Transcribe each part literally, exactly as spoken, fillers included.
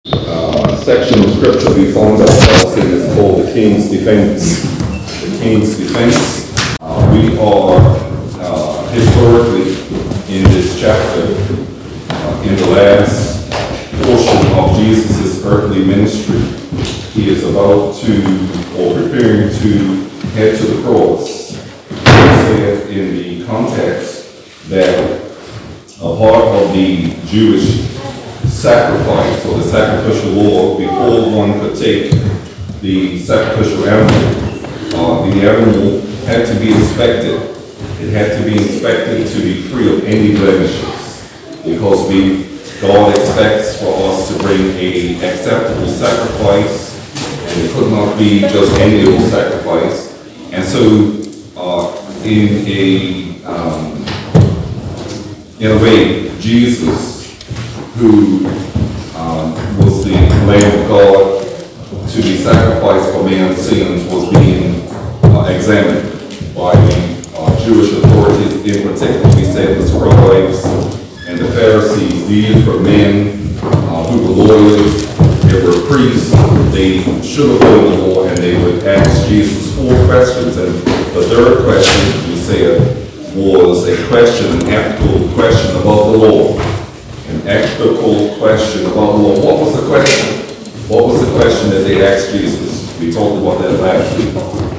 uh, section of scripture we found ourselves in is called the King's Defense. The King's Defense. Uh, we are uh, historically in this chapter, uh, in the last portion of Jesus' earthly ministry. He is about to, or preparing to head to the cross. He said in the context that a part of the Jewish sacrifice or the sacrificial law, before one could take the sacrificial animal, uh, the animal had to be inspected. It had to be inspected to be free of any blemishes, because we God expects for us to bring a acceptable sacrifice, and it could not be just any old sacrifice. And so, uh, in a um, in a way, Jesus, who um, was the Lamb of God to be sacrificed for man's sins, was being uh, examined by the uh, Jewish authorities, in particular, we said the scribes and the Pharisees. These were men uh, who were lawyers, they were priests, they should have known the law, and they would ask Jesus four questions. And the third question, we said, was a question, an ethical question about the law. An ethical question about the law. What was the question? What was the question that they asked Jesus? We talked about that last week.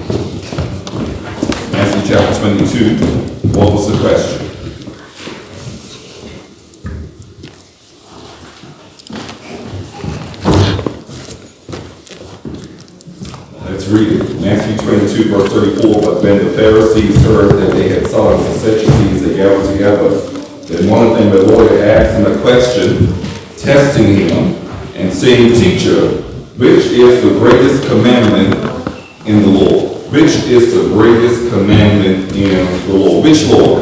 Matthew chapter twenty-two. What was the question? Let's read it. Matthew twenty-two, verse thirty-four. But when the Pharisees heard that they had sons and Sadducees, they gathered together. Then one of them, the lawyer, asked him a question, testing him, and saying, Teacher, which is the greatest commandment in the law? Which is the greatest commandment in the law? Which law?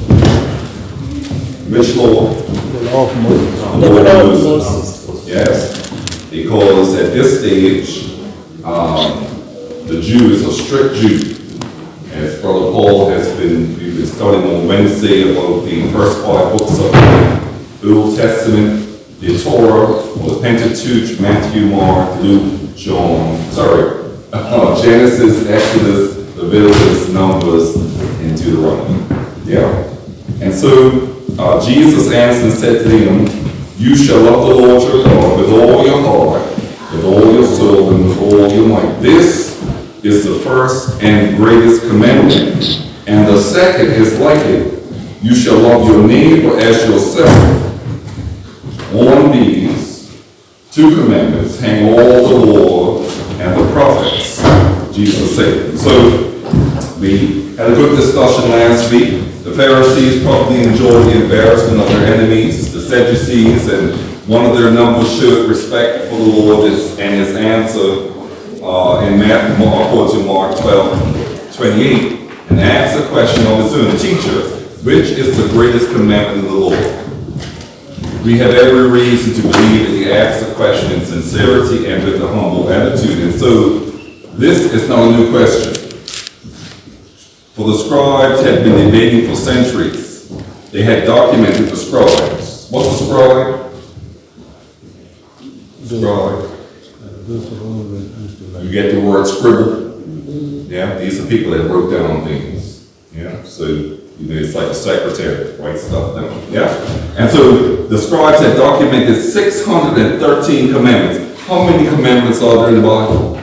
Which law? The law of Moses. The law of Moses. Yes, because at this stage, um, the Jew is a strict Jew. As Brother Paul has been, we've been studying on Wednesday about the first five books of the Old Testament, the Torah, or the Pentateuch, Matthew, Mark, Luke, John, sorry, uh, Genesis, Exodus, Leviticus, Numbers, and Deuteronomy. Yeah. And so uh, Jesus answered and said to them, you shall love the Lord your God with all your heart, with all your soul, and with all your might. This is the first and greatest commandment. And the second is like it. You shall love your neighbor as yourself. On these two commandments hang all the law and the prophets, Jesus said. So, we had a good discussion last week. The Pharisees probably enjoyed the embarrassment of their enemies, the Sadducees, and one of their numbers showed respect for the Lord and his answer uh, in Matthew, according to Mark twelve, twenty-eight, and asked a question of his own. Teacher, which is the greatest commandment of the Lord? We have every reason to believe that he asked the question in sincerity and with a humble attitude. And so, this is not a new question. For the scribes had been debating for centuries. They had documented the scribes. What's a scribe? Scribe. You get the word scribble. Yeah, these are people that wrote down things. Yeah, so you know, it's like a secretary, write stuff down. Yeah, and so the scribes had documented six hundred thirteen commandments. How many commandments are there in the Bible?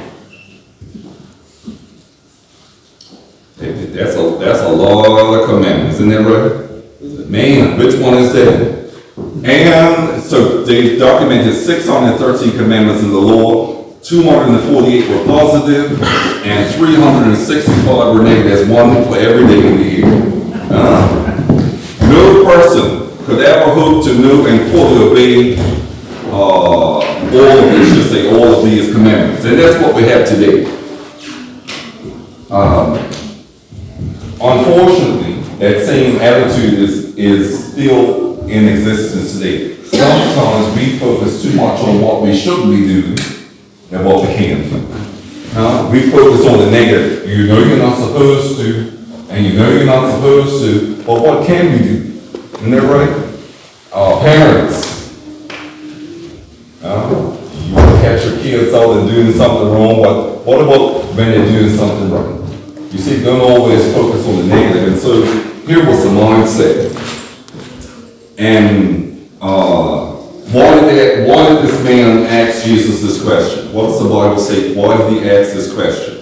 That's a that's a lot of commandments, isn't that right? Man, which one is that? And so they documented six hundred thirteen commandments in the law. two hundred forty-eight were positive, and three hundred sixty-five were negative. That's one for every day in the year. Uh, no person could ever hope to know and fully obey uh, all of these, should say all of these commandments. And that's what we have today. Um, unfortunately, that same attitude is, is still in existence today. Sometimes we focus too much on what we shouldn't be doing than what we can do. Uh, we focus on the negative. You know you're not supposed to, and you know you're not supposed to, but what can we do? Isn't that right? Uh, parents, uh, catch your kids out and doing something wrong, but what about when they're doing something right? You see, don't always focus on the negative. And so here was the mindset. And uh, why, did that, why did this man ask Jesus this question? What does the Bible say? Why did he ask this question?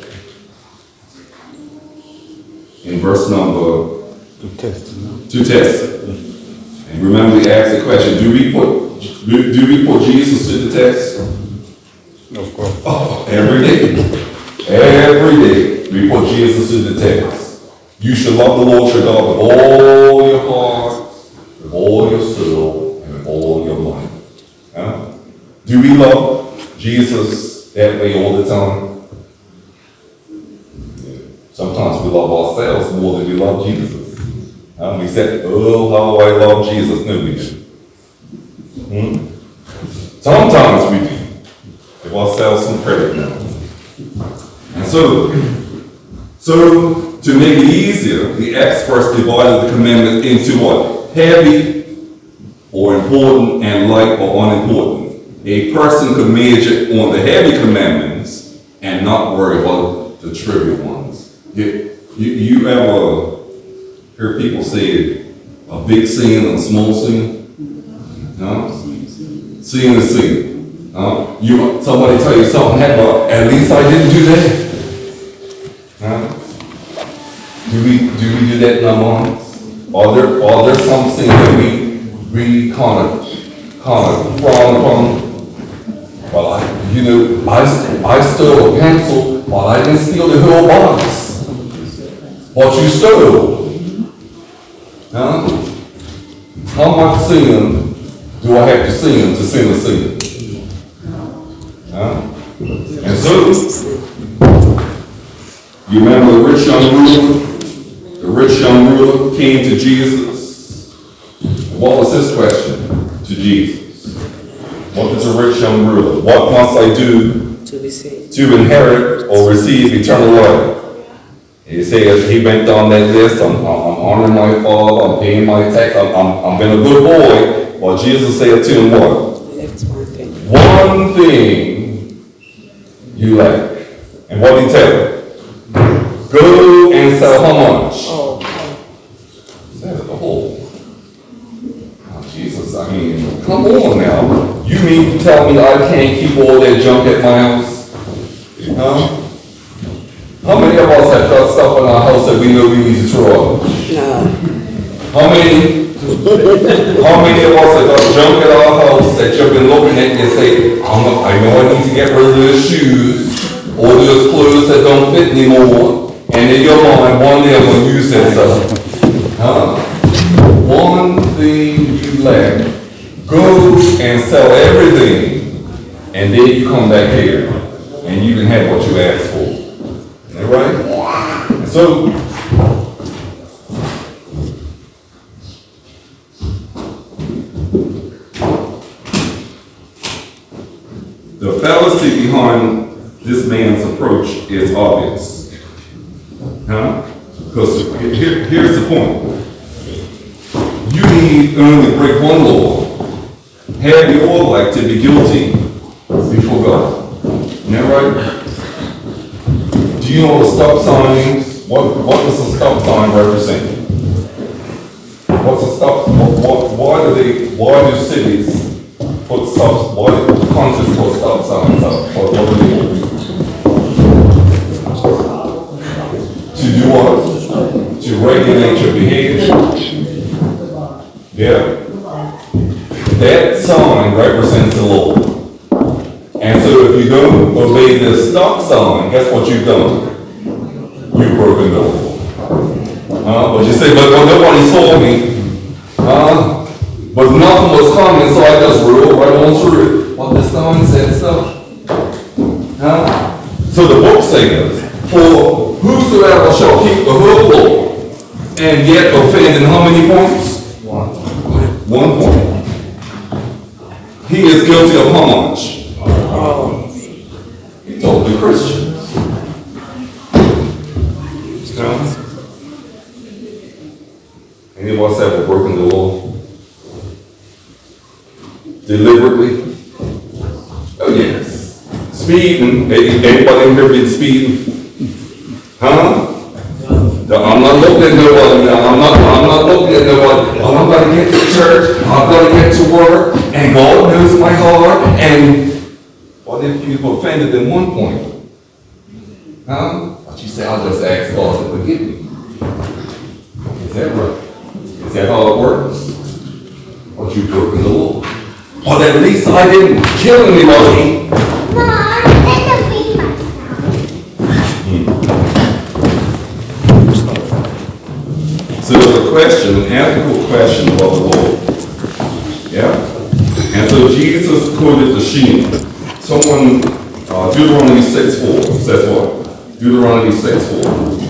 In verse number To test him. to test it. And remember, we asked the question: Do we put do, do we put Jesus to the test? Of course. Oh, every day, every day we put Jesus to the test. You should love the Lord your God with all your heart, with all your soul, and with all your mind. Huh? Do we love Jesus that way all the time? Sometimes we love ourselves more than we love Jesus. Um, we said, oh, how I love Jesus. No, we do. Hmm? Sometimes we do. Give ourselves some credit now. And so, so to make it easier, the experts divided the commandment into what? Heavy or important and light or unimportant. A person could major on the heavy commandments and not worry about the trivial ones. You, you, you ever hear people say a big sin and a small sin? No? Sin is sin. No? You, somebody tell you something happened, well, at least I didn't do that. No? Do we do we do that in our minds? Are there are there some things that we we kind of kind of frown upon? Well, I, you know, I I stole a pencil, but I didn't steal the whole box. What you stole? Huh? How much sin do I have to sin to sin a sin? Huh? And so, you remember the rich young ruler? The rich young ruler came to Jesus. What was his question to Jesus? What is a rich young ruler? What must I do to receive, to inherit or receive eternal life? He says he went down that list. I'm, I'm, I'm honoring my father. I'm paying my tax. I'm, I'm, I'm been a good boy. Well, Jesus said to him, what? next one thing. One thing you lack. And what did he tell him? Go and sell how much? Oh, That's the whole. Oh, Jesus, I mean, come on now. You mean to tell me I can't keep all that junk at my house? Huh? How many of us have got stuff in our house that we know we need to throw out? no. How many? How many of us have got junk at our house that you've been looking at and say, I'm a, I know I need to get rid of those shoes or those clothes that don't fit anymore, and in your mind, one day I'm going to use that stuff. Huh? One thing you lack, go and sell everything, and then you come back here, and you can have what you asked for. Is that right? So, the fallacy behind this man's approach is obvious. Huh? Because here, here's the point. You need only break one law, have your life to be guilty before God. Isn't that right? Do you know the stop signs? What, what does a stop sign represent? What's a stop? What, what, why do they? Why do cities put stop? Why do countries put stop signs up? Or what do they do? To do what? To regulate your behavior. Yeah. That sign represents the law. And so if you don't obey this stop sign, guess what you've done? You've broken the law. Uh, but you say, but well, nobody saw me. Uh, but nothing was coming, so I just rolled right on through it. Well, the sign said so. Huh? So the book says, for whosoever shall keep the whole law and yet offend in how many points? One. One point. He is guilty of how much? Oh, He told the Christians. No? Any of us ever broken the law? Deliberately? Oh yes. speeding. A- Anybody in here been speeding? Huh? No, I'm not looking at nobody now. I'm not, I'm not looking at nobody. Oh, I'm gonna get to church, I'm gonna get to work, and God knows my heart, and what if you've offended at one point? Huh? But you say, I'll just ask God to forgive me. Is that right? Is that how it works? Or you broken the law? Or at least I didn't kill anybody. So there's a question, an ethical question about the law. Yeah? And so Jesus quoted the Shema. Someone, uh, Deuteronomy six four says what? Deuteronomy six four.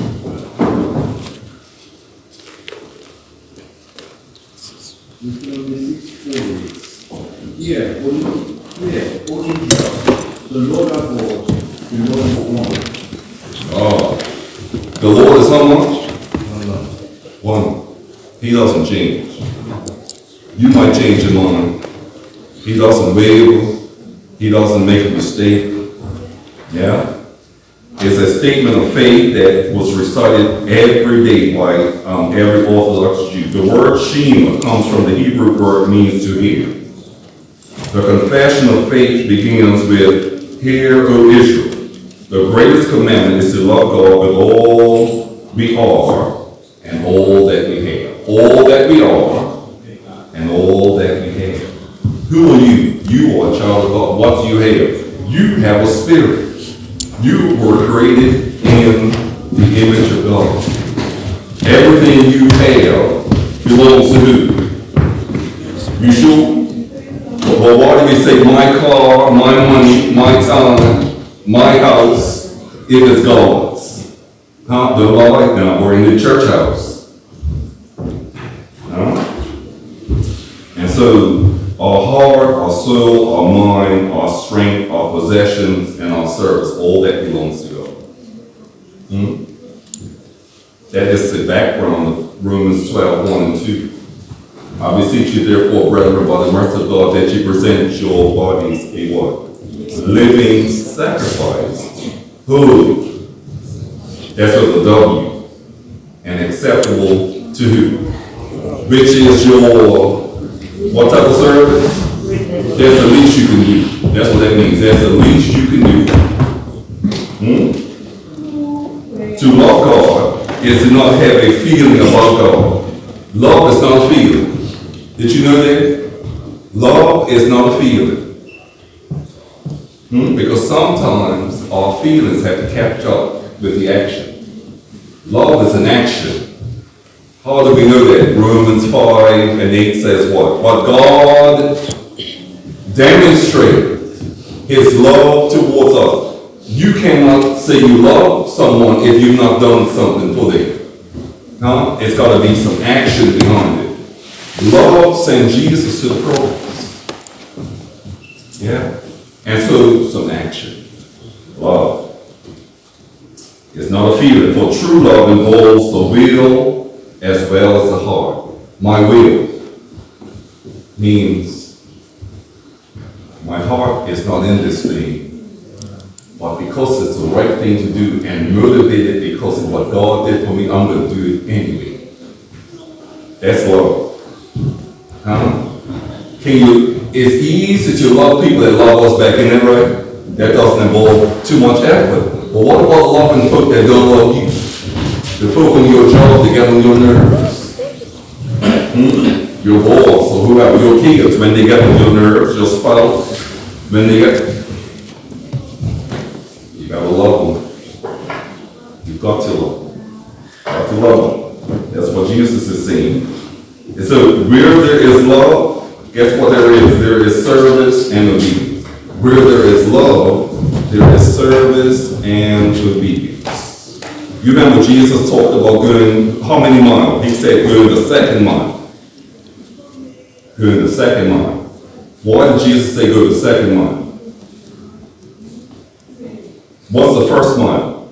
Yeah, only, yeah, only the Lord our God, the Lord is one. Oh, the Lord is how much? One. He doesn't change. You might change your mind. He doesn't waver. He doesn't make a mistake. Yeah? It's a statement of faith that was recited every day by um, every Orthodox Jew. The word Shema comes from the Hebrew word means to hear. The confession of faith begins with, Hear, O Israel. The greatest commandment is to love God with all we are and all that we have. All that we are and all that we have. Who are you? You are a child of God. What do you have? You have a spirit. You were created in the image of God. Everything you have belongs to who? You sure? Well, why do we say my car, my money, my time, my house, if it's God's? Huh? Don't lie, now we're in the church house. Huh? And so, our heart, our soul, our mind, our strength, our possessions, and our service, all that belongs to God. Hmm? That is the background of Romans twelve, one and two. I beseech you therefore, brethren, by the mercy of God, that you present your bodies a what? Living sacrifice. Holy. That's with a W. And acceptable to who? Which is your, what type of service? That's the least you can do. That's what that means. That's the least you can do. Hmm? To love God is to not have a feeling about God. Love is not a feeling. Did you know that? Love is not a feeling. Hmm? Because sometimes our feelings have to catch up with the action. Love is an action. How do we know that? Romans five and eight says what? But God demonstrated His love towards us. You cannot say you love someone if you've not done something for them. Huh? It's got to be some action behind it. Love sent Jesus to the cross. Yeah? And so, some action. Love. It's not a feeling, for true love involves the will as well as the heart. My will means my heart is not in this thing, but because it's the right thing to do and motivated because of what God did for me, I'm going to do it anyway. That's love. Huh? Can you, it's easy to love people that love us back, in that right? That doesn't involve too much effort. But what about loving folk that don't love you? The folk on your job that get on your nerves. Hmm? Your boss or whoever, your kids, when they get on your nerves, your spouse, when they get, you gotta love them. You've got to love them. Got to love them. That's what Jesus is saying. And so where there is love, guess what there is? There is service and obedience. Where there is love, there is service and obedience. You remember Jesus talked about going how many miles? He said going the second mile. Going the second mile. Why did Jesus say go the second mile? What's the first mile?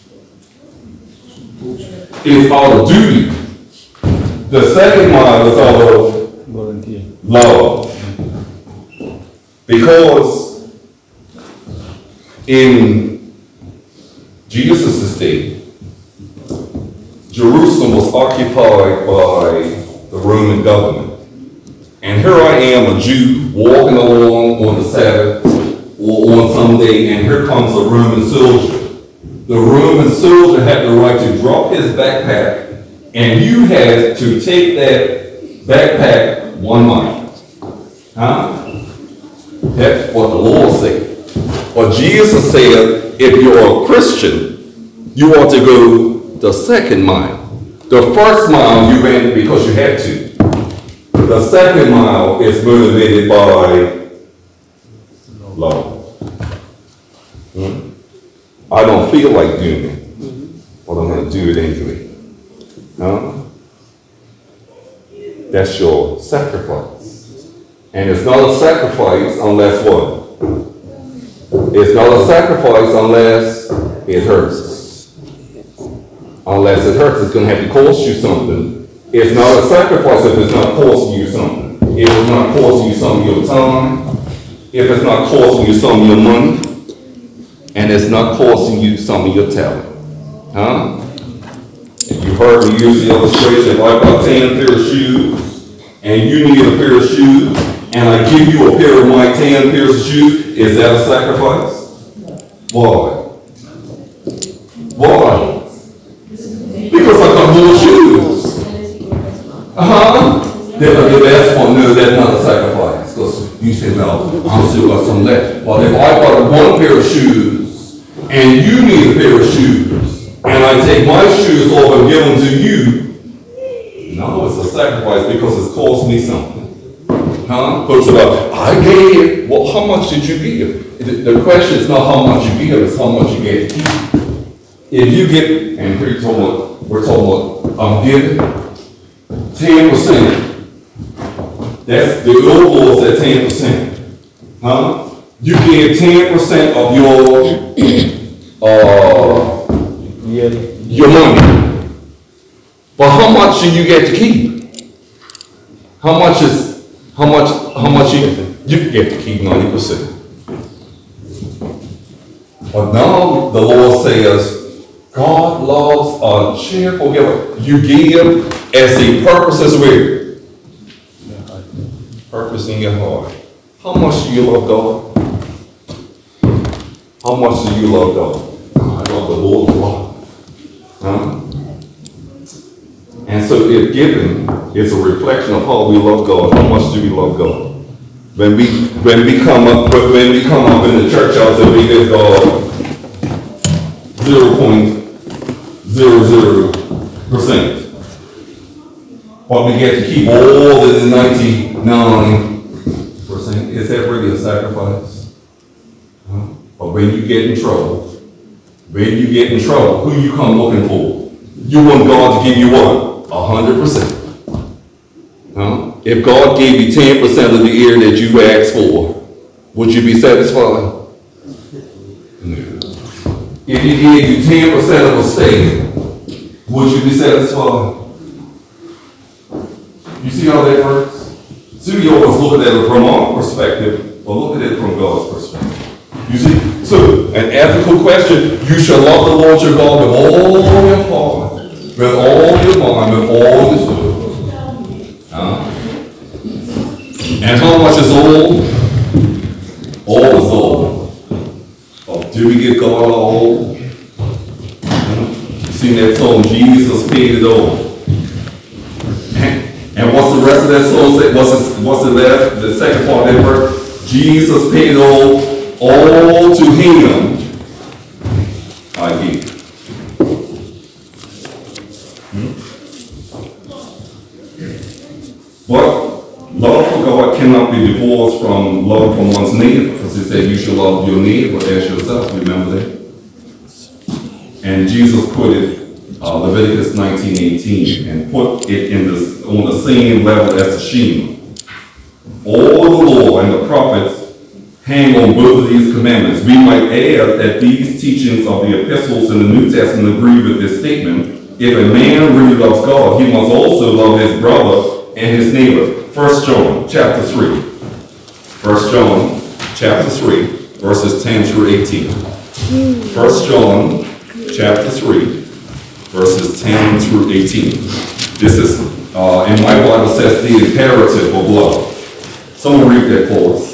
It's out of duty. The second mile is out of Volunteer. love. Because In Jesus' day, Jerusalem was occupied by the Roman government. And here I am, a Jew, walking along on the Sabbath or on Sunday, and here comes a Roman soldier. The Roman soldier had the right to drop his backpack, and you had to take that backpack one mile. Huh? That's what the Lord said. But Jesus said, if you're a Christian, you ought to go the second mile. The first mile you ran because you had to. The second mile is motivated by love. Hmm? I don't feel like doing it, but I'm going to do it anyway. Huh? That's your sacrifice. And it's not a sacrifice unless what? It's not a sacrifice unless it hurts. Unless it hurts, it's going to have to cost you something. It's not a sacrifice if it's not costing you something. If it's not costing you some of your time, if it's not costing you some of your money, and it's not costing you some of your talent. Huh? And you heard me use the illustration, if I got ten pair of shoes, and you need a pair of shoes, and I give you a pair of my ten pairs of shoes, is that a sacrifice? Why? Why? Because I got more shoes. Uh-huh. Then that's one, no, that's not a sacrifice. Because you say, well, I'm still got some left. Well, if I bought one pair of shoes, and you need a pair of shoes, and I take my shoes off and give them to you, no, it's a sacrifice because it's cost me something. Huh? Folks about, I gave. Well, how much did you give? The, the question is not how much you give, it's how much you get to keep. If you get, and we're talking about, we're talking about, I'm giving ten percent. That's the old law said ten percent. Huh? You give ten percent of your uh your money. But how much do you get to keep? How much is how much how much you you get to keep ninety percent. But now the Lord says, God loves a cheerful giver. You give as a purpose as well. Purpose in your heart. How much do you love God? How much do you love God? I love the Lord a lot. Huh? And so if giving is a reflection of how we love God, how much do we love God? When we when we come up when we come up in the church house and we give God zero point zero zero percent. But we get to keep all the ninety-nine percent. Is that really a sacrifice? Huh? But when you get in trouble, when you get in trouble, who you come looking for? You want God to give you what? A hundred percent. Huh? If God gave you ten percent of the ear that you asked for, would you be satisfied? No. If He gave you ten percent of a state, would you be satisfied? You see how that works? So you always look at it from our perspective, but look at it from God's perspective. You see? So, an ethical question, you shall love the Lord your God with all your heart, with all your mind, with all your soul. Huh? And how much is all? All is all. Oh, do we give God all? Huh? You seen that song, Jesus paid it all. And what's the rest of that song say? What's the, what's the last, the second part of that verse? Jesus paid it all, all to Him I give. Hmm? But love for God cannot be divorced from love from one's neighbor, because it said you shall love your neighbor as yourself. Remember that? And Jesus quoted uh, Leviticus nineteen eighteen and put it in the, on the same level as the Shema. All the law and the prophets hang on both of these commandments. We might add that these teachings of the epistles in the New Testament agree with this statement. If a man really loves God, he must also love his brother and his neighbor. First John chapter three. First John chapter three, verses ten through eighteen. First John, chapter three, verses ten through eighteen. This is, uh, in my Bible says the imperative of love. Someone read that for us.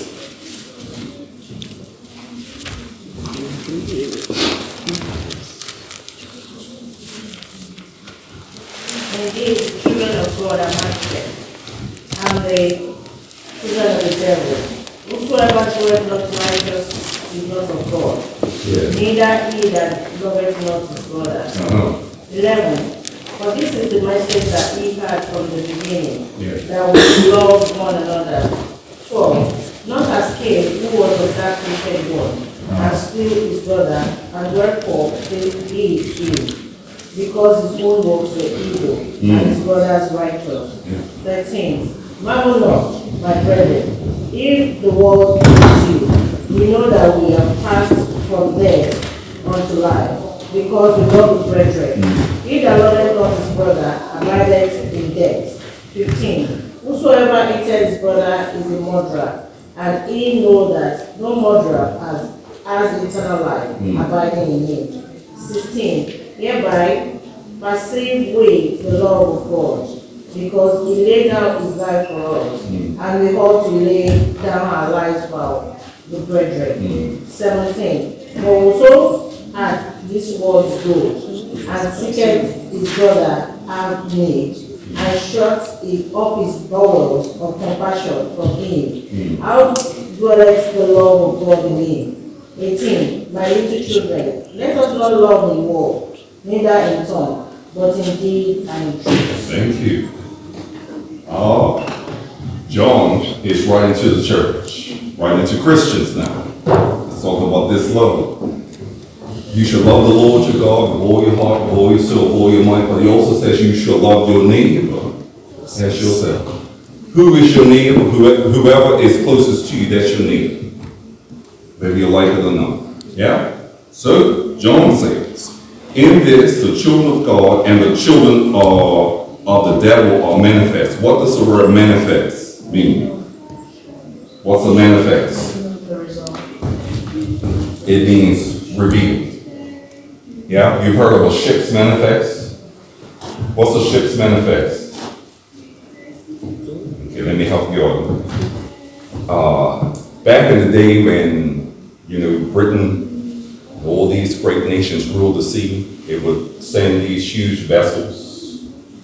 Indeed, the children of God are manifest, and the children of the devil. Whosoever showeth not righteousness is not of God, Yes. neither he that loveth not his brother. Uh-huh. Eleven. For this is the message that ye had from the beginning, Yes. that we love one another. Twelve. Not as Cain, who was a dark wicked one, and slew his brother, and wherefore he is killed, because his own works were evil, and his brother's righteous. Thirteen. Marvel not, my brethren, if the world hates you, we know that we have passed from death unto life, because we love the brethren. He that loveth not his brother abideth in death. Fifteen. Whosoever hateth his brother is a murderer, and he know that no murderer has, has eternal life abiding in him. Sixteen. Hereby perceive we the love of God, because he laid down his life for us, and we ought to lay down our lives for the brethren. Seventeen. For whoso hath this world's good, and seeketh his brother have need, and shuts up his bowels of compassion from him, how dwelleth the love of God in him? Eighteen. My little children, let us not love in word, neither in tongue, but in deed and in truth. Thank you. Uh, John is writing to the church, writing to Christians now. Let's talk about this love. You should love the Lord your God with all your heart, with all your soul, with all your mind, but he also says you should love your neighbor as yourself. Who is your neighbor? Whoever is closest to you, that's your neighbor. Whether you like it or not. Yeah? So, John says, in this, the children of God and the children of, of the devil are manifest. What does the word manifest mean? What's a manifest? The result. It means revealed. Yeah? You've heard of a ship's manifest? What's a ship's manifest? Okay, let me help you out. Uh, back in the day when, you know, Britain, all these great nations ruled the sea, it would send these huge vessels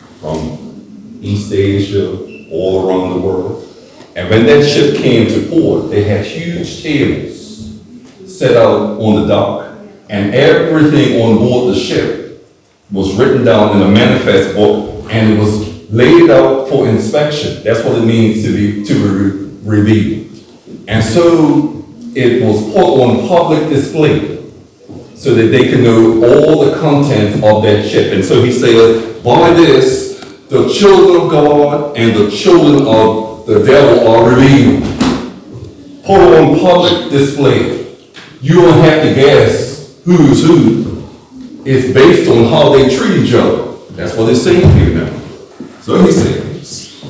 from East Asia all around the world. And when that ship came to port, they had huge tables set out on the dock. And everything on board the ship was written down in a manifest book, and it was laid out for inspection. That's what it means to be to be revealed. And so it was put on public display so that they can know all the contents of that ship. And so he says, by this, the children of God and the children of the devil are revealed. Put on public display. You don't have to guess who's who. It's based on how they treat each other. That's what it's saying here now. So he says,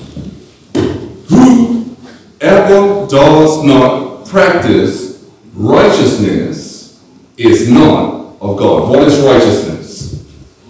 whoever does not practice righteousness is not of God. What is righteousness?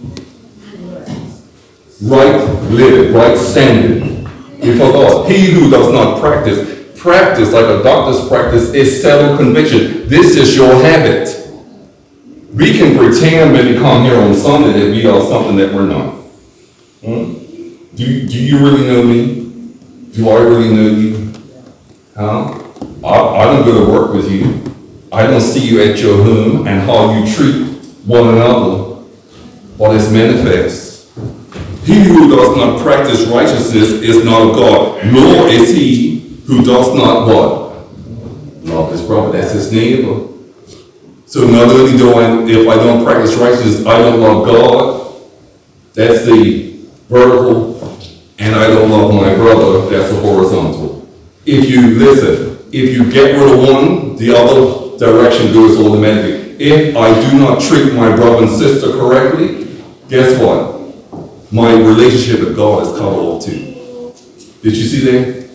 Right living, right standing before God. He who does not practice, practice like a doctor's practice is settled conviction. This is your habit. We can pretend when we come here on Sunday that we are something that we're not. Hmm? Do, do you really know me? Do I really know you? Huh? I, I don't go to work with you. I don't see you at your home and how you treat one another. But it's manifest. He who does not practice righteousness is not of God, nor is he who does not what? Love his brother. That's his neighbor. So not only do I, if I don't practice righteousness, I don't love God. That's the vertical. And I don't love my brother. That's the horizontal. If you listen, if you get rid of one, the other direction goes automatically. If I do not treat my brother and sister correctly, guess what? My relationship with God is cut off too. Did you see that?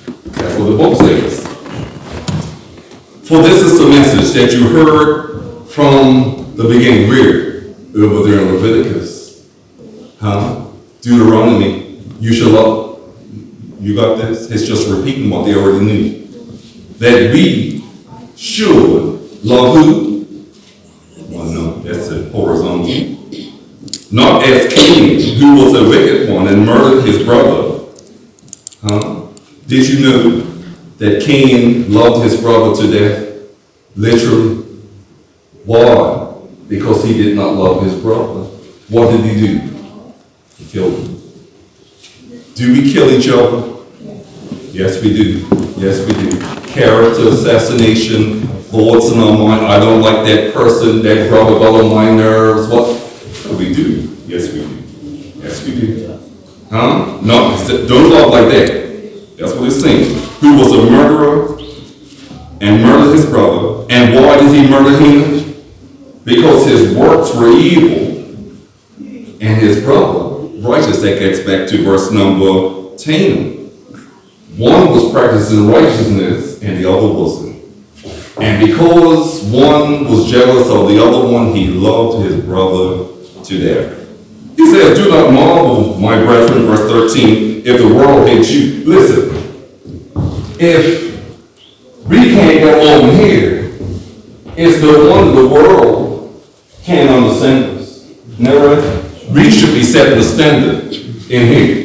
That's what the book says. For this is the message that you heard from the beginning. Where? Over there in Leviticus. Huh? Deuteronomy. You shall love. You got this? It's just repeating what they already knew. That we should love who? Well, no, that's a horizontal. Not as Cain, who was a wicked one and murdered his brother. Huh? Did you know that Cain loved his brother to death? Literally. Why? Because he did not love his brother. What did he do? He killed him. Do we kill each other? Yes, we do. Yes, we do. Character assassination, thoughts in our mind. I don't like that person, that brother got on my nerves. What? We do. Yes, we do. Yes, we do. Huh? No, don't love like that. That's what it's saying. Who was a murderer and murdered his brother. And why did he murder him? Because his works were evil and his brother righteous. That gets back to verse number ten. One was practicing righteousness and the other wasn't. And because one was jealous of the other one, he loved his brother to death. He says, do not marvel, my brethren, verse thirteen, if the world hates you. Listen, if we can't get on here, it's no wonder the world can't understand us. Isn't that right? We should be setting the standard in here.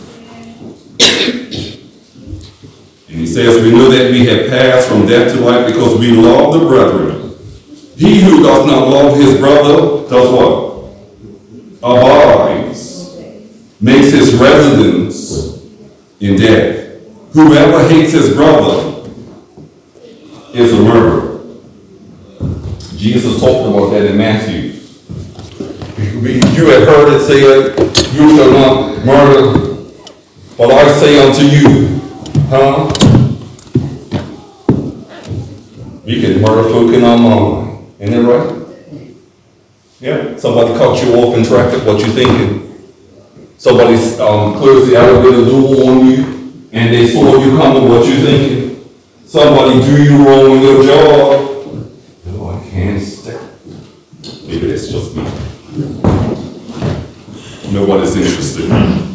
And he says, we know that we have passed from death to life because we love the brethren. He who does not love his brother does what? Abides, makes his residence in death. Whoever hates his brother is a murderer. Jesus talked about that in Matthew. You have heard it said, you shall not murder, but I say unto you, huh? We can murder folk in our mind. Isn't that right? Yeah. Somebody cut you off in traffic, what you thinking? Somebody um, closed the elevator door on you, and they saw you coming, what you thinking? Somebody do you wrong in your job. No, I can't stand. Maybe that's just me. Nobody's interested.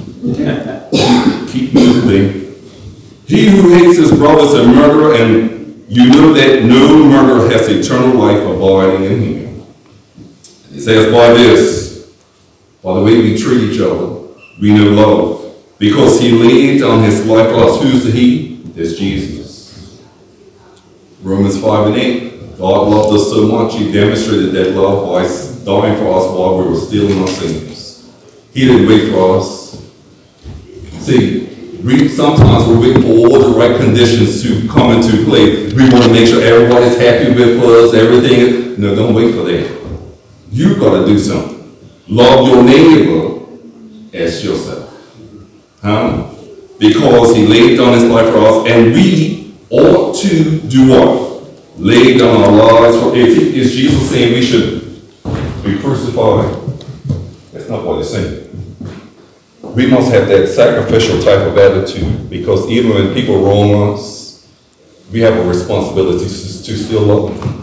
Keep moving. He who hates his brother is a murderer, and you know that no murderer has eternal life abiding in him. He says, by this, by the way we treat each other, we know love. Because he laid down his life for us. Who's the he? That's Jesus. Romans five and eight. God loved us so much, he demonstrated that love by dying for us while we were still in our sins. He didn't wait for us. See, we sometimes we're waiting for all the right conditions to come into play. We want to make sure everybody's happy with us, everything. No, don't wait for that. You've got to do something. Love your neighbor as yourself. Huh? Because he laid down his life for us, and we ought to do what? Lay down our lives for. If is Jesus saying we should be crucified? That's not what he's saying. We must have that sacrificial type of attitude, because even when people wrong us, we have a responsibility to, to still love them.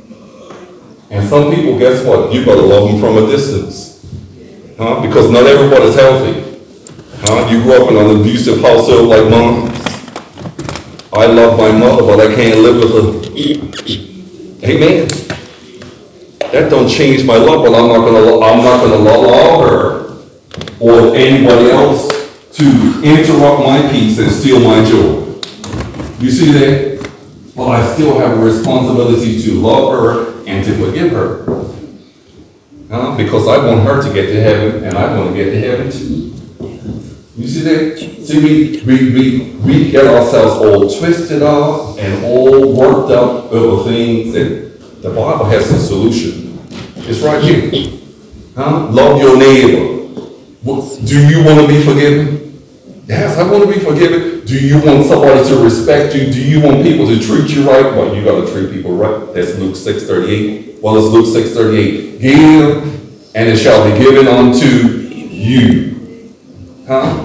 And some people, guess what? You gotta love them from a distance. Huh? Because not everybody's healthy. Huh? You grew up in an abusive household like mine. I love my mother, but I can't live with her. Amen. That don't change my love, but I'm not gonna I'm not gonna allow her or anybody else to interrupt my peace and steal my joy. You see that? Well, I still have a responsibility to love her and to forgive her. Huh? Because I want her to get to heaven, and I want to get to heaven too. You see that? See, we, we, we, we get ourselves all twisted up and all worked up over things, and the Bible has a solution. It's right here. Huh? Love your neighbor. Do you want to be forgiven? Yes, I want to be forgiven. Do you want somebody to respect you? Do you want people to treat you right? Well, you got to treat people right. That's Luke six thirty-eight. Well, it's Luke six thirty-eight. Give, and it shall be given unto you. Huh?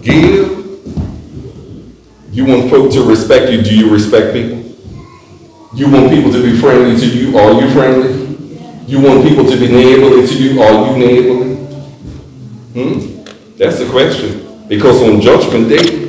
Give. You want folk to respect you. Do you respect people? You want people to be friendly to you, are you friendly? You want people to be neighborly to you, are you neighborly? Hmm? That's the question. Because on Judgment Day,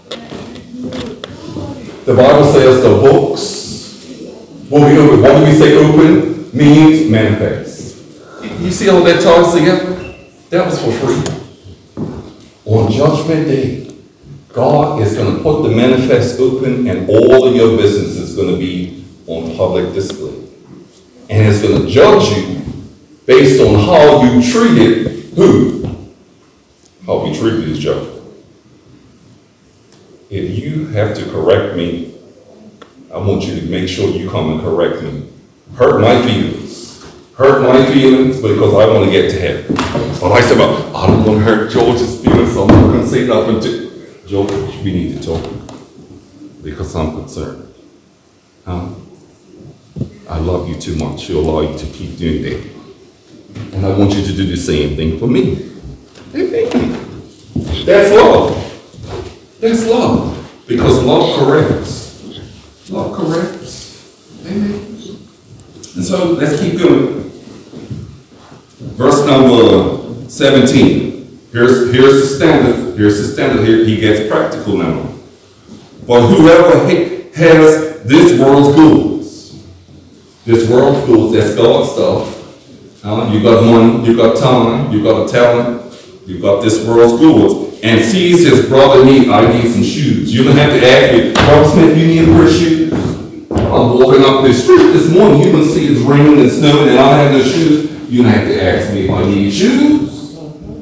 the Bible says the books will be open. What do we say open? Means manifest. You see how that ties together? That was for free. On Judgment Day, God is going to put the manifest open and all of your business is going to be on public display. And it's going to judge you based on how you treated who? How we treated each other. If you have to correct me, I want you to make sure you come and correct me. Hurt my feelings. Hurt my feelings because I want to get to heaven. But I said, well, I don't want to hurt George's feelings, so I'm not going to say nothing to George. We need to talk because I'm concerned. Huh? I love you too much to allow you to keep doing that. And I want you to do the same thing for me. Amen. That's love. That's love. Because love corrects. Love corrects. Amen. And so let's keep going. Verse number seventeen. Here's, here's the standard. Here's the standard. Here he gets practical now. But whoever ha- has this world's goods, this world's goods, that's God's stuff. Uh, you got money, you got time, you got a talent, you got this world's goods, and sees his brother need, I need some shoes. You don't have to ask me, Brother Smith, you need a pair of shoes? I'm walking up the street this morning, you can see it's raining and snowing and I have no shoes. You don't have to ask me if I need shoes.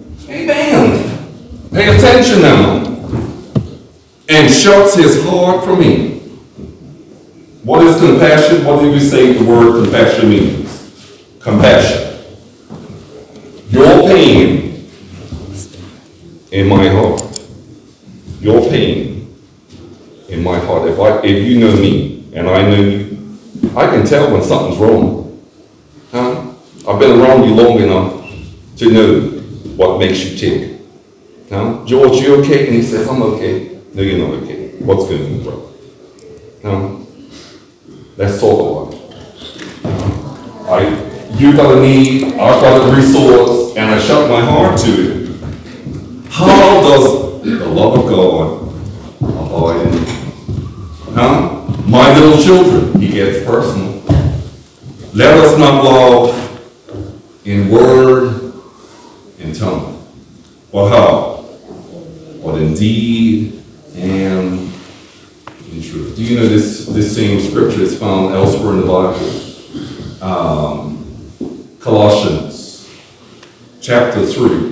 Amen. Pay attention now. And shuts his heart from me. What is compassion? What do we say the word compassion means? Compassion. Your pain in my heart. Your pain in my heart. If I, if you know me and I know you, I can tell when something's wrong. Huh? I've been around you long enough to know what makes you tick. Huh? George, you okay? And he says, I'm okay. No, you're not okay. What's going on, bro? Huh? Let's talk about it. I, you got a need, I got a resource, and I shut my heart to it. How does the love of God abide in me? Huh? My little children, he gets personal. Let us not love in word and tongue, but how? But in deed and in truth. Do you know this, this same scripture is found elsewhere in the Bible? Um, Colossians chapter three.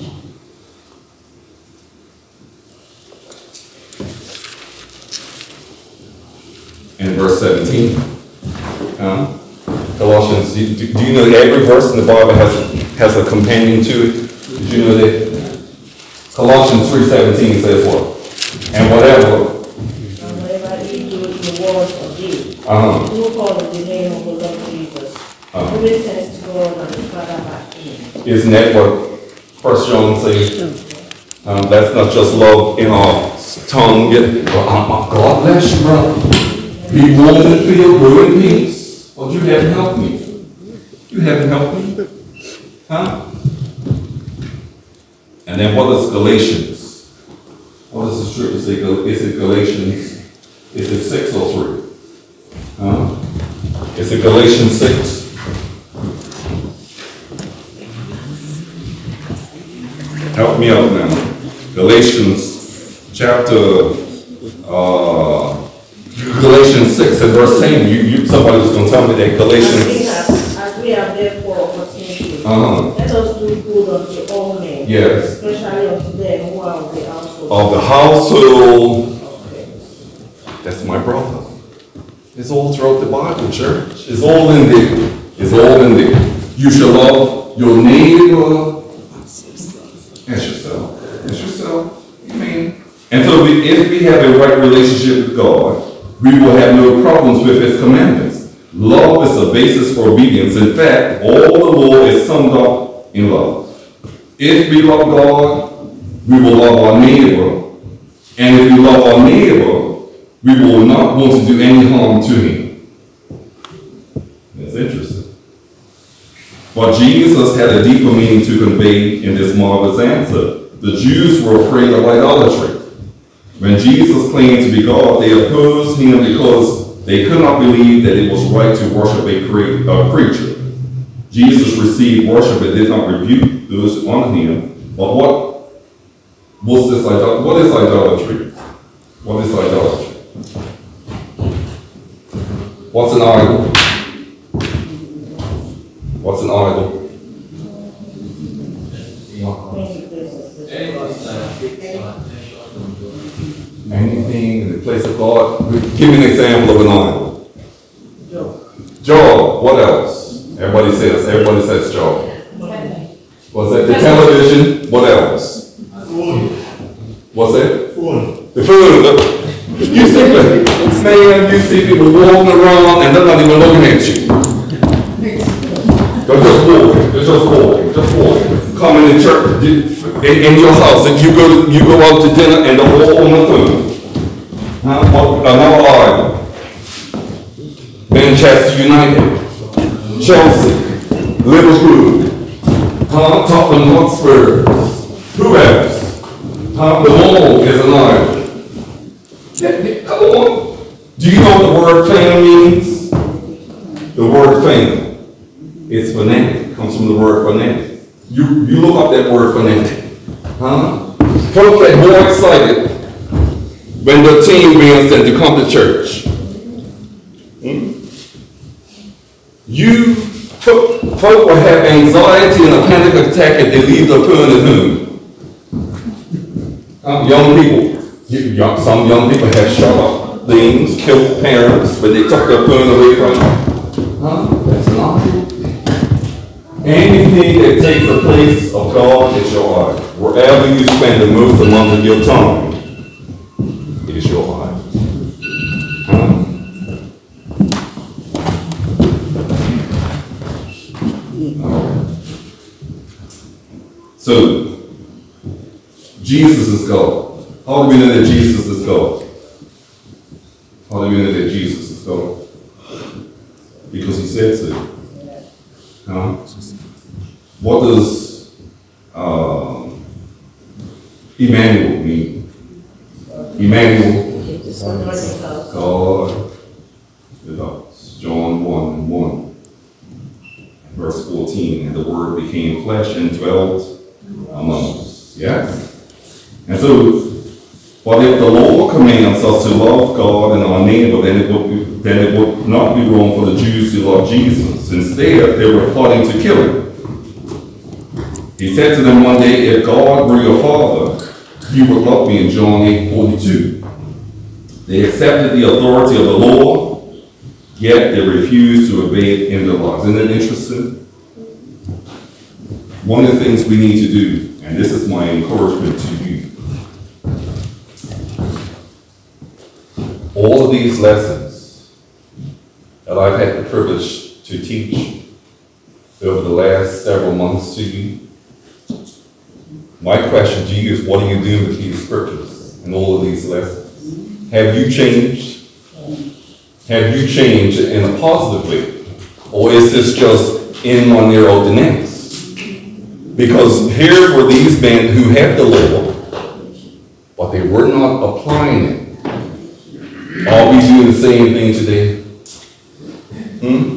And verse seventeen. Um, Colossians, do, do, do you know that every verse in the Bible has, has a companion to it? Did you know that? Colossians three seventeen says what? And whatever. And whatever he do in the word or deed, Uh-huh. do call in the name of the Lord Jesus. Uh-huh. Give thanks to God and the Father by him. Isn't that what First John says? Um, that's not just love in our tongue. Yet, well, oh, God bless you, brother. Be warm and feel, grow in peace. Well, you haven't helped me. You haven't helped me. Huh? And then what is Galatians? What does the scripture say? Is it Galatians? Is it six or three? Huh? Is it Galatians six? Help me out now. Galatians chapter uh, Galatians six and verse ten. You, you somebody was going to tell me that As we Galatians. have, as we have therefore opportunity, Uh-huh. let us do good unto all men, Yes. especially unto them who are of the household. Of the household. of faith. That's my brother. It's all throughout the Bible, church. It's all in there. It's all in there. You shall love your neighbor as yourself. As yourself. Amen. And so we, if we have a right relationship with God, we will have no problems with his commandments. Love is the basis for obedience. In fact, all the law is summed up in love. If we love God, we will love our neighbor. And if we love our neighbor, we will not want to do any harm to him. It's interesting. But Jesus had a deeper meaning to convey in this marvelous answer. The Jews were afraid of idolatry. When Jesus claimed to be God, they opposed him because they could not believe that it was right to worship a, cre- a creature. Jesus received worship and did not rebuke those who honor him. But what was this idol- What is idolatry? What is idolatry? What's an idol? What's an idol? Anything in the place of God. Give me an example of an idol. Job. What else? Everybody says. Everybody says Job. What's that? The television. What else? What's that? The food. You see, man, you see people walking around and they're not even looking at you. They're just walking. They're just walking. Just walking. Coming to church in, in your house, and you go you go out to dinner and they're all on the food. Huh? Another idol. Manchester United, Chelsea, Liverpool, huh? Tottenham Hotspur. Who else? Huh? The mall is an idol. Come on. Do you know what the word fan means? The word fan. It's fanatic. It comes from the word fanatic. You you look up that word fanatic. Huh? Folks get more excited when the team wins than to come to church. Hmm? You folk, folk will have anxiety and a panic attack if they leave their phone at home. Uh, young people. Young, some young people have shot up things, killed parents, but they took their phone away from them. Huh? That's not it. Anything that takes the place of God is your idol. Wherever you spend the most amount of your time, it is your idol. Huh? Oh. So, Jesus is God. How do we know that Jesus is God? How do we know that Jesus is God? Because he said so. Huh? What does um, Emmanuel mean? Emmanuel, God with us. John one and one, verse fourteen. And the Word became flesh and dwelt among us. Yes? And so, but if the law commands us to love God and our neighbor, then it would be, then it would not be wrong for the Jews to love Jesus. Instead, they were plotting to kill him. He said to them one day, if God were your father, you would love me in John eight forty-two. They accepted the authority of the law, yet they refused to obey it in their lives. Isn't it interesting? One of the things we need to do, and this is my encouragement to you, all of these lessons that I've had the privilege to teach over the last several months to you, my question to you is, what are you doing with these scriptures and all of these lessons? Have you changed? Have you changed in a positive way? Or is this just in one ear out the next? Because here were these men who had the law, but they were not applying it. Are we doing the same thing today? Hmm?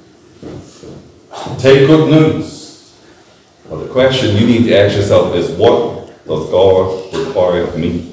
Take good news. But the question you need to ask yourself is, what does God require of me?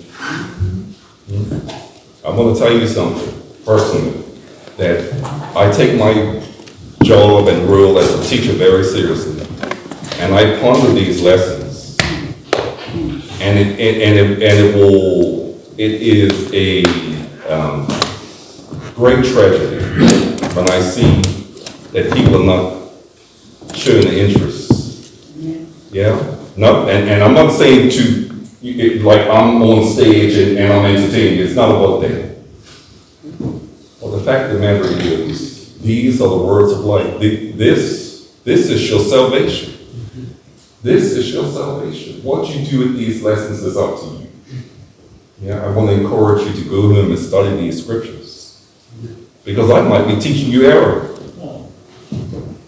Hmm? I'm going to tell you something personally, that I take my job and role as a teacher very seriously. And I ponder these lessons. And it, it, and it, and it will, it is a um, great tragedy when I see that people are not showing the interest. Yeah? No, and, and I'm not saying to, it, like I'm on stage and, and I'm entertaining. It's not about that. Well, the fact of the matter is, these are the words of life. This, this is your salvation. This is your salvation. What you do with these lessons is up to you. Yeah, I want to encourage you to go home and study these scriptures. Because I might be teaching you error.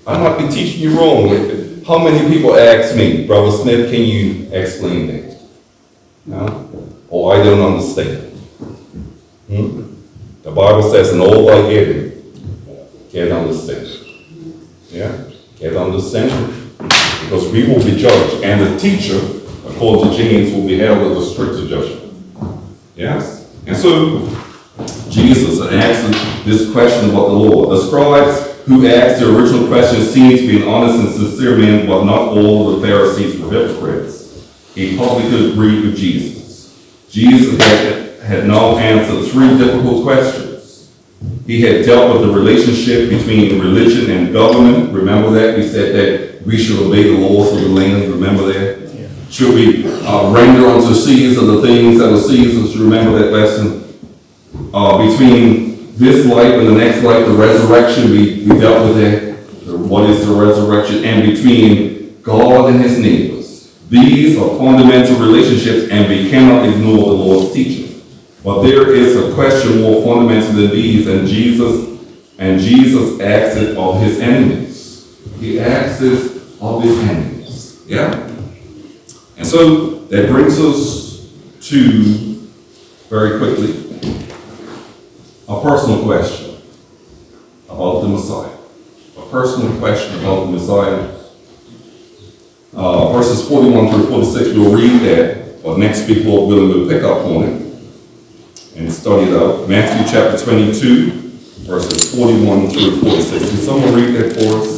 I might be teaching you wrong. How many people ask me, Brother Smith, can you explain that? No? Or I don't understand. Hmm? The Bible says, in all thy getting, get understanding. Yeah? Get understanding. Because we will be judged, and the teacher, according to James, will be held with a stricter judgment. Yes? And so, Jesus asked this question about the Lord. The scribes who asked the original question seemed to be an honest and sincere men, but not all of the Pharisees were hypocrites. He publicly agreed with Jesus. Jesus had, had now answered three difficult questions. He had dealt with the relationship between religion and government. Remember that? He said that we should obey the laws of the land. Remember that? Yeah. Should we uh, render unto Caesar the things that are Caesar's? Remember that lesson? Uh, between this life and the next life, the resurrection, we, we dealt with that. What is the resurrection? And between God and his neighbors. These are fundamental relationships, and we cannot ignore the Lord's teaching. But there is a question more fundamental than these, and Jesus and Jesus asks it of his enemies. He asks it of his enemies. Yeah? And so that brings us to, very quickly, a personal question about the Messiah. A personal question about the Messiah. Uh, verses forty-one through forty-six, we'll read that, but next week, Lord willing, we'll pick up on it and study it out. Matthew chapter twenty-two, verses forty-one through forty-six. Can someone read that for us?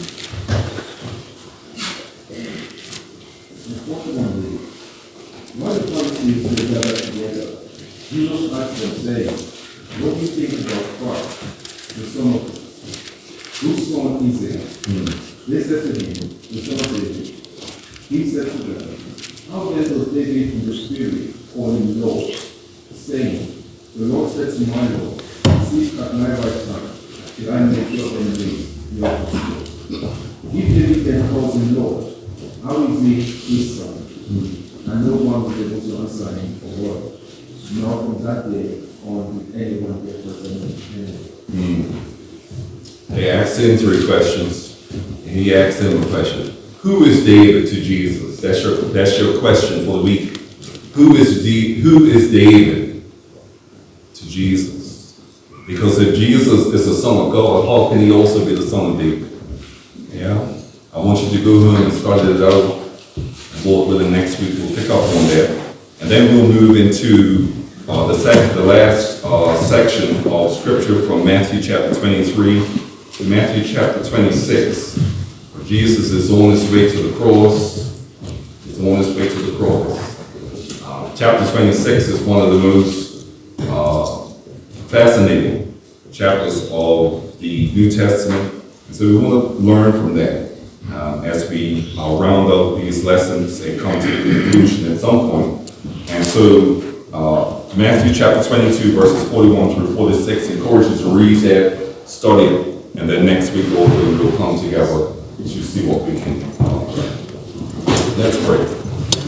Unfortunately, one of the Pharisees who gathered together, Jesus asked them, saying, what do you think about Christ, the Son of God? Whose son is it? Mm. They said to him, the son of David. He said to them, how then does David in the Spirit call him Lord, saying, the Lord said to my Lord, sit at my right hand, till I make your enemies your footstool. If David then calls him Lord, how is he his son? Mm. And no one was able to answer him for word. Nor from that day on did anyone get represented. Mm. They asked him three questions, and he asked them a question. Who is David to Jesus? That's your, that's your question for the week. Who is, D, who is David to Jesus? Because if Jesus is the Son of God, how can he also be the Son of David? Yeah? I want you to go home and start it out. And Lord willing, next week we'll pick up on that. And then we'll move into uh, the, sec- the last uh, section of Scripture from Matthew chapter twenty-three to Matthew chapter twenty-six. Where Jesus is on his way to the cross. He's on his way to the cross. Uh, chapter twenty-six is one of the most uh, fascinating chapters of the New Testament. And so we want to learn from that. Um, as we uh, round out these lessons and come to the conclusion at some point. And so, uh, Matthew chapter twenty-two, verses forty-one through forty-six, encourage you to read that, study it, and then next week we'll, we'll come together to see what we can. Uh, let's pray.